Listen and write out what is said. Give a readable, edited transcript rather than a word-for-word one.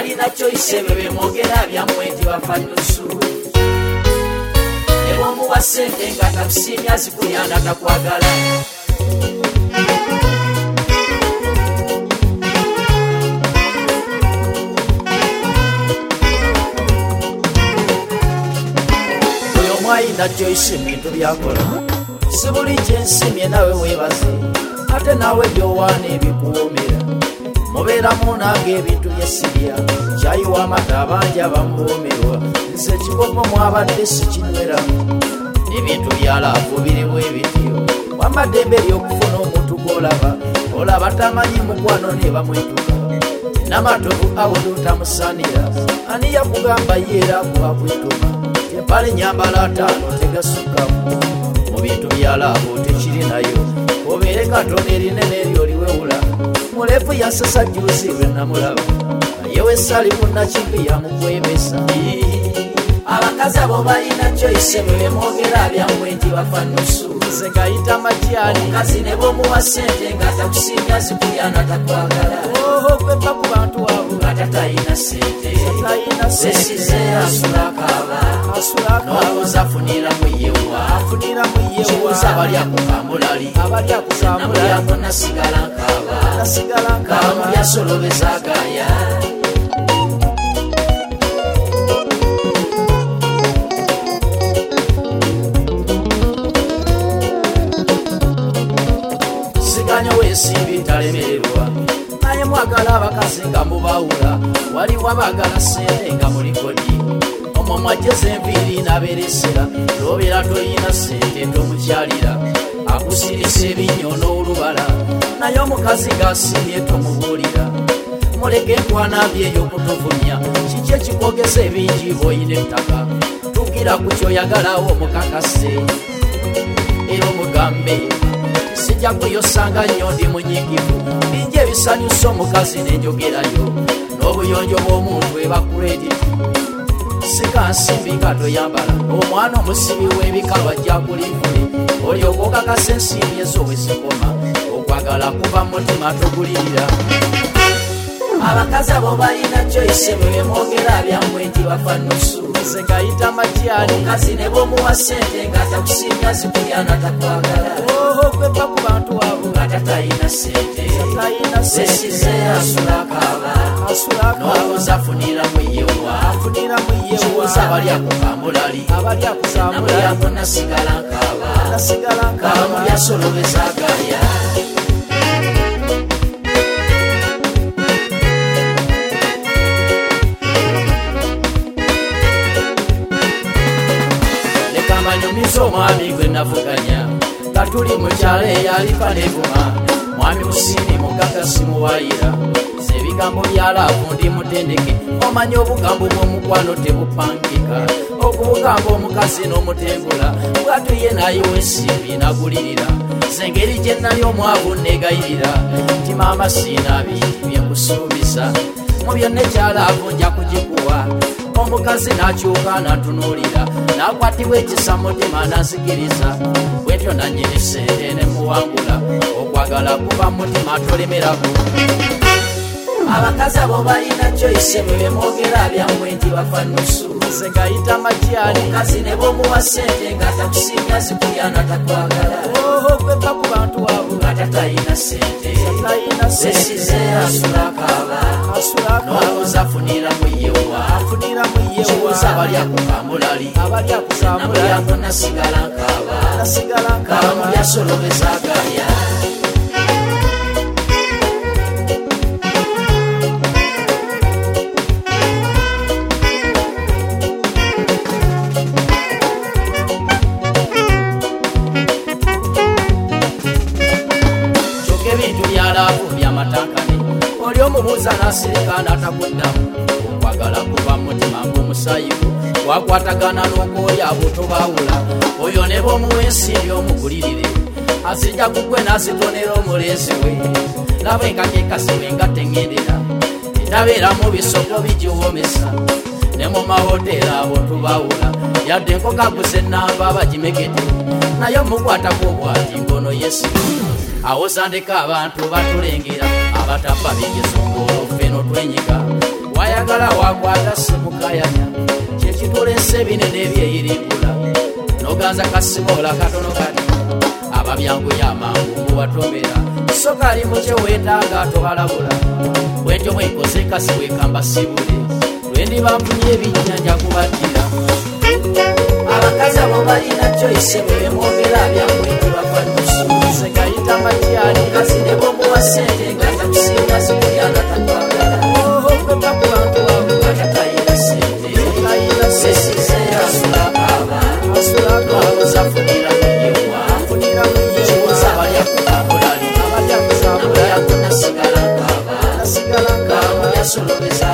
balina choice bwe mwogera byammwe nti bafa nusu ne bw'omuwa ssente nga takusiimya zikulyana takwagala oyo mwayina choice bintu byakola si buli kyensimye nawe weebaze ate nawe byowaana ebikuwoomera mubeeramu nange ebintu byesibya kyayiwa amata abangi abamuwoomerwa nze kikopo mwabadde sikinyweramu ebintu byalaavu birimu ebityo wambadde mberi okufuna omuntu gwolaba olaba tamanyi mukwano ne bamwetuka namatovu awudu tamusanira ani yakugamba yeera kubakwetuma empale nyambala ataano tegasukkamu mu bintu byalaavu tekiri nayo obeere katonda erinene eryo liwewula mulevu yasasa juzi lwe namulaba yewe sali munnakimpi yamukwemesa abakazi abo balina choice bwe mwogera byammwe nti bafa nusu nze gayita makyali omukazi ne bw'omuwa ssente nga takusiimya zikulyana takwagala kwepa ku bantu abo nga tatalina ssente sesize asulakaaba n'obuuza afuniramu yewa kibuuza abalyaku kambulali namulyamu nasigala nkaaba mu byasolobeza agaya siganyo weesimbi talemererwa naye mwagala abakazi nga mubawula waliwo abagala ssente nga mulikodi omwo mwajjeza enviiri naberesera lwobeera toyina ssente tomukyalira akusirisa ebinnyo n'olubala naye omukazi ng'asimbye tomubuulira muleke entwana byeyo okutuvumya kiki ekikogeza ebingi bw'oyina ettaka tukira ku kyoyagalawo omukakase era omugambe sijja kuyosanga nnyo ndi munyigivu bingi ebisanyusa omukazi n'enjogerayo n'obuyonjo bw'omuntu ebakurediti sikansimbi nga toyambala omwana omusibi w'ebikalwa jjakulivule olyoka okakasa ensimbi ezo bwe zikoma okwagala kuva mutima togulirira abakazi abo balina choice bwe mwogera byammwe nti bafa nusu nze gayita makyali omukazi ne bw'omuwa ssente nga takusiimya zikulyana takwagala kwepa ku bantu abo nga tatalina ssente sesize asulakaaba n'obuuza afuniramu yewa kibuuza abalyaku kambulali namulyamu nasigala nkaaba mu byasolobeza agaya nyumiza omwami gwe navuganya nga tuli mukyalo eyalifa nevuma mwami musini mugagasi muwayira ze ebigambo byalaavu ndi mutendeke omanyi obugambo bw'omukwano tebupangika okubugamba omukazi n'omutengula bwatu ye nayiwa ensimbi nagulirira zengeri gye nali omwavu negayirira nti maama siina bintu byenkusuubiza mu byonna ekyalaavu nja kugikuwa omukazi n'akyuka n'atunuulira n'akwatibwa ekisa mutima n'azikiriza bwetyo nannyini ssente ne muwangula okwagala kuba mutima tolemerako abakazi abo balina choice bwe mwogera byammwe nti bafa nusu nze gayita makyali omukazi ne bw'omuwa ssente nga takusiimya zikulyana takwagala kwepa ku bantu abo nga tatalina ssente sesize asulakaaba n'obuuza afuniramu yewa kibuuza abalyaku kambulali namulyamu nasigala nkaaba mu byasolobeza agaya ebintu byalaavu byamatankane oli omubuuza n'asirika n'atakuddamu okwagala kuva mutima ng'omusayivu wakwatagana n'okwoyo abo tobaawula oyo ne b'omuwa ensimbi omugulirire azijja kugwe n'azitonera omulenzi we laba enkakekasi we nga teŋŋendera etabeeramu bisoko bigiwomesa ne mu mahoteri abo tubaawula yadde enkokaguza ennamba bagimegedde naye omukwatako obwati ngono yesibu awo zandeka abantu batulengera abatapa bigeza ng'oluffe n'otwenyiga ayagala wakwata simukayanya kyekitulese binene byeyirigula noganza kasimola katono kati ababyanguya amangu mubatomera so kali mukyewetaaga tobalabula bwetyo mwekoze kasi bwekamba sibule lwendibampunye ebinnyanja kubaddira abakazi abo balina Joyce bwebemwogera byamwetibakwanusu sekayita matyali kazinebo muwa sente ngaza kusinga zikulyanga takwagala kweka ku bantu abo atatayira sente sesize asulakaba asulakaba zafunira munyewa kibuza balya kukabulali abalya kunasigala nkaba yasolobeza